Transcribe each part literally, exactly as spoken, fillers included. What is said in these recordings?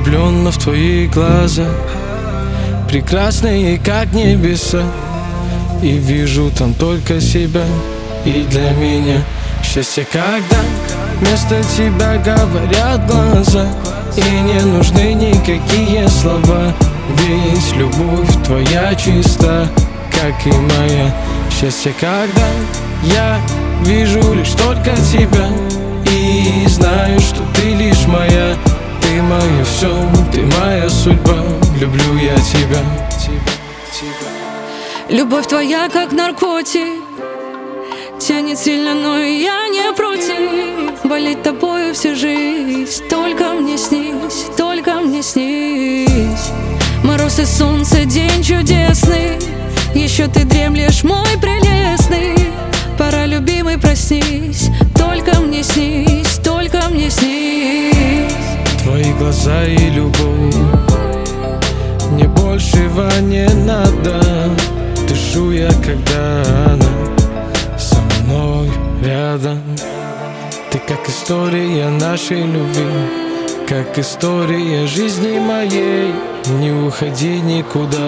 влюбленно в твои глаза, прекрасные, как небеса, и вижу там только себя. И для меня счастье, когда вместо тебя говорят глаза, и не нужны никакие слова, ведь любовь твоя чиста, как и моя. Счастье, когда я вижу лишь только тебя и знаю, что ты лишь моя. Ты мое все, ты моя судьба, люблю я тебя. Любовь твоя как наркотик, тянет сильно, но и я не против. Болеть тобою всю жизнь, только мне снись, только мне снись. Мороз и солнце, день чудесный, еще ты дремлешь, мой прелестный. Пора, любимый, проснись, только мне снись, только мне снись. Твои глаза и любовь, мне большего не надо. Дышу я, когда она со мной рядом. Ты как история нашей любви, как история жизни моей. Не уходи никуда,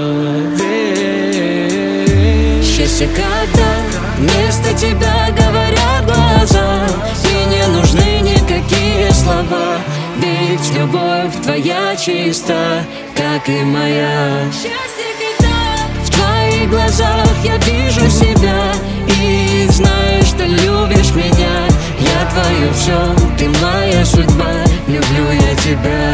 верь. Счастье, когда вместо тебя говорят глаза, и не нужны никакие слова, ведь любовь твоя чиста, как и моя. Счастье, когда в твоих глазах я вижу себя и знаю, что любишь меня. Я твое все, ты моя судьба, люблю я тебя.